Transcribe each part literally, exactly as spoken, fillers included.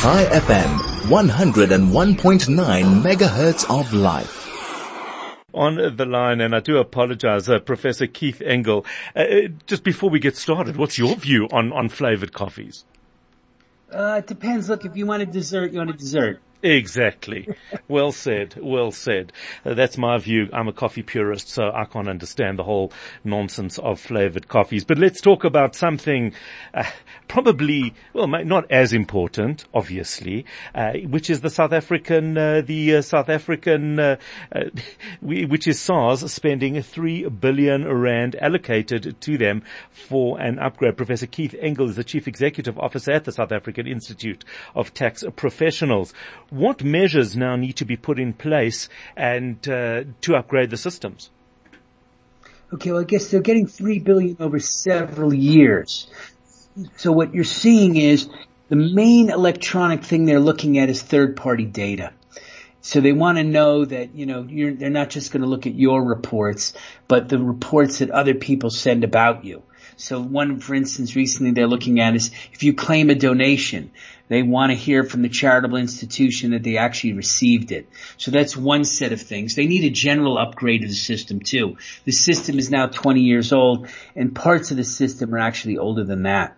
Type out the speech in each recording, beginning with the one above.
High F M, one oh one point nine megahertz of life. On the line, and I do apologize, uh, Professor Keith Engel. Uh, just before we get started, what's your view on, on flavored coffees? Uh, it depends. Look, if you want a dessert, you want a dessert. Exactly. Well said. Well said. Uh, that's my view. I'm a coffee purist, so I can't understand the whole nonsense of flavored coffees. But let's talk about something uh, probably, well, not as important, obviously, uh, which is the South African, uh, the uh, South African, uh, uh, which is SARS spending three billion rand allocated to them for an upgrade. Professor Keith Engel is the Chief Executive Officer at the South African Institute of Tax Professionals. What measures now need to be put in place and uh, to upgrade the systems? Okay, well, I guess they're getting three billion dollars over several years. So what you're seeing is the main electronic thing they're looking at is third-party data. So they want to know that, you know, you're, they're not just going to look at your reports, but the reports that other people send about you. So one, for instance, recently they're looking at is if you claim a donation, they want to hear from the charitable institution that they actually received it. So that's one set of things. They need a general upgrade of the system too. The system is now twenty years old, and parts of the system are actually older than that.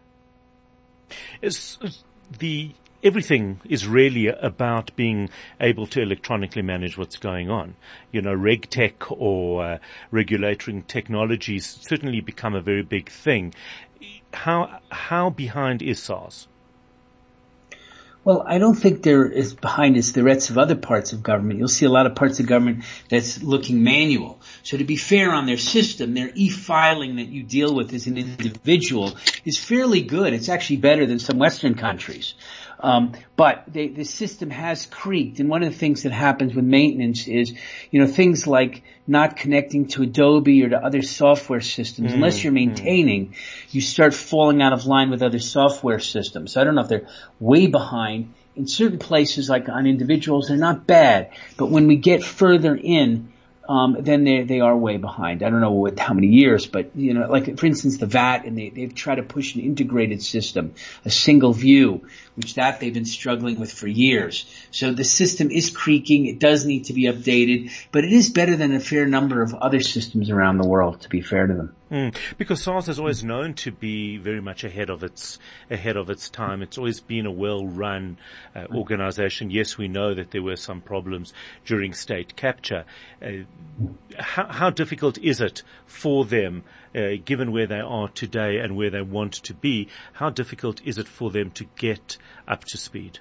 Is the Everything is really about being able to electronically manage what's going on. You know, RegTech or uh, regulatory technologies certainly become a very big thing. How how behind is SARS? Well, I don't think there is behind its threats of other parts of government. You'll see a lot of parts of government that's looking manual. So to be fair on their system, their e-filing that you deal with as an individual is fairly good. It's actually better than some Western countries. Um, but they, the system has creaked, and one of the things that happens with maintenance is, you know, things like not connecting to Adobe or to other software systems. Mm-hmm. Unless you're maintaining, you start falling out of line with other software systems. So I don't know if they're way behind. In certain places, like on individuals, they're not bad. But when we get further in, um, then they they are way behind. I don't know what how many years, but you know, like for instance, the V A T, and they they've tried to push an integrated system, a single view, which that they've been struggling with for years. So the system is creaking. It does need to be updated, but it is better than a fair number of other systems around the world, to be fair to them. Mm, because SARS is always known to be very much ahead of its ahead of its time. It's always been a well-run uh, organization. Yes, we know that there were some problems during state capture. Uh, how, how difficult is it for them, uh, given where they are today and where they want to be? How difficult is it for them to get up to speed?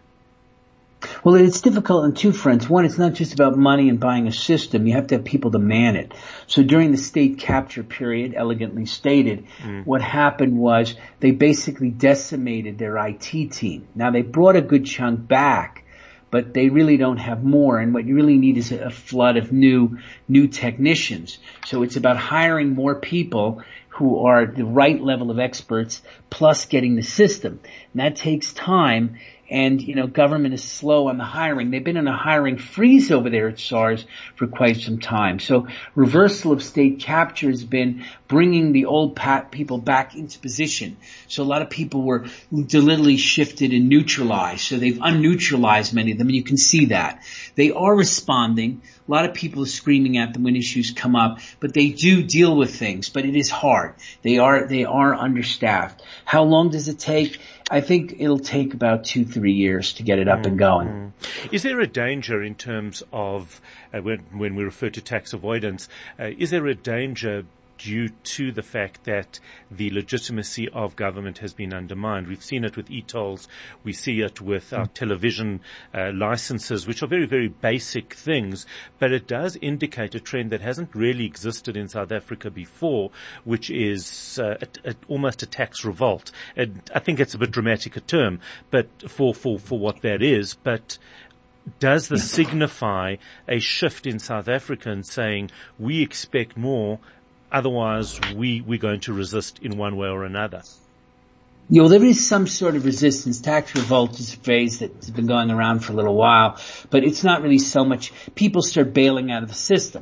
Well, it's difficult on two fronts. One, it's not just about money and buying a system. You have to have people to man it. So during the state capture period, elegantly stated, mm. what happened was they basically decimated their I T team. Now, they brought a good chunk back, but they really don't have more. And what you really need is a flood of new, new technicians. So it's about hiring more people who are the right level of experts, plus getting the system. And that takes time. And, you know, government is slow on the hiring. They've been in a hiring freeze over there at SARS for quite some time. So reversal of state capture has been bringing the old pat people back into position. So a lot of people were deliberately shifted and neutralized. So they've unneutralized many of them, and you can see that. They are responding. A lot of people are screaming at them when issues come up, but they do deal with things, but it is hard. They are, they are understaffed. How long does it take? I think it'll take about two, three years to get it up mm-hmm. and going. Is there a danger in terms of, uh, when, when we refer to tax avoidance, uh, is there a danger due to the fact that the legitimacy of government has been undermined? We've seen it with e-tolls. We see it with our television uh, licenses, which are very, very basic things. But it does indicate a trend that hasn't really existed in South Africa before, which is uh, a, a, almost a tax revolt. And I think it's a bit dramatic a term, but for, for, for what that is. But does this signify a shift in South Africa in saying we expect more, otherwise we, we're going to resist in one way or another? You know, there is some sort of resistance. Tax revolt is a phrase that's been going around for a little while, but it's not really so much. People start bailing out of the system.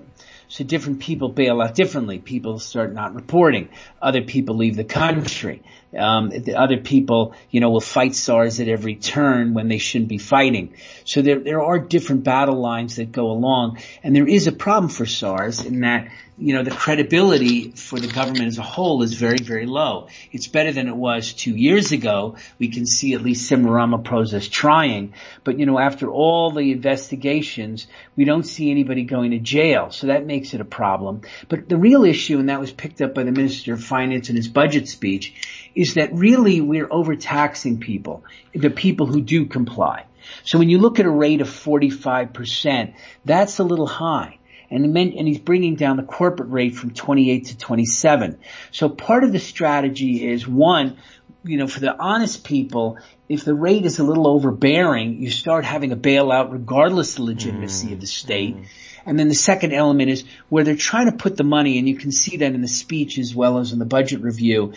So different people bail out differently. People start not reporting. Other people leave the country. Um, the other people, you know, will fight SARS at every turn when they shouldn't be fighting. So there, there are different battle lines that go along. And there is a problem for SARS in that, you know, the credibility for the government as a whole is very, very low. It's better than it was two years ago. We can see at least Sim Ramaphosa is trying. But, you know, after all the investigations, we don't see anybody going to jail. So that makes it a problem. But the real issue, and that was picked up by the Minister of Finance in his budget speech, is that really we're overtaxing people, the people who do comply. So when you look at a rate of forty-five percent, that's a little high. And, he meant, and he's bringing down the corporate rate from twenty-eight to twenty-seven. So part of the strategy is, one, you know, for the honest people, if the rate is a little overbearing, you start having a bailout regardless of the legitimacy mm. of the state. Mm. And then the second element is where they're trying to put the money, and you can see that in the speech as well as in the budget review,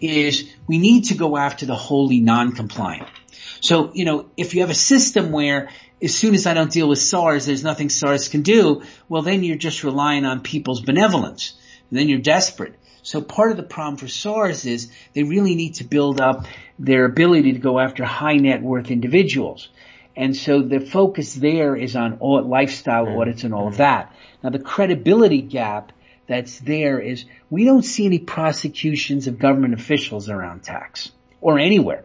is we need to go after the wholly non-compliant. So, you know, if you have a system where as soon as I don't deal with SARS, there's nothing SARS can do, well, then you're just relying on people's benevolence. And then you're desperate. So part of the problem for SARS is they really need to build up their ability to go after high net worth individuals. And so the focus there is on all, lifestyle audits and all of that. Now the credibility gap that's there is we don't see any prosecutions of government officials around tax or anywhere.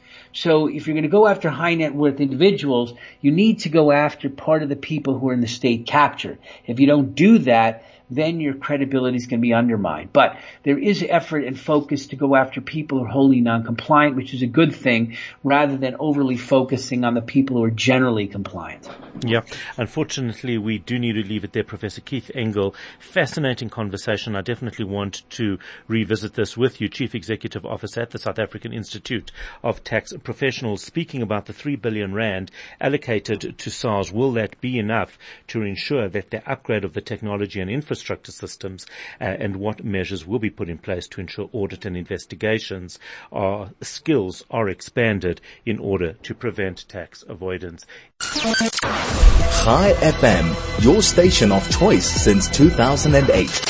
So if you're going to go after high net worth individuals, you need to go after part of the people who are in the state capture. If you don't do that, then your credibility is going to be undermined. But there is effort and focus to go after people who are wholly non-compliant, which is a good thing, rather than overly focusing on the people who are generally compliant. Yeah. Unfortunately, we do need to leave it there. Professor Keith Engel, fascinating conversation. I definitely want to revisit this with you, Chief Executive Officer at the South African Institute of Tax Professionals, speaking about the three billion rand allocated to SARS. Will that be enough to ensure that the upgrade of the technology and infrastructure Infrastructure systems uh, and what measures will be put in place to ensure audit and investigations are skills are expanded in order to prevent tax avoidance. Chai F M, your station of choice since two thousand eight.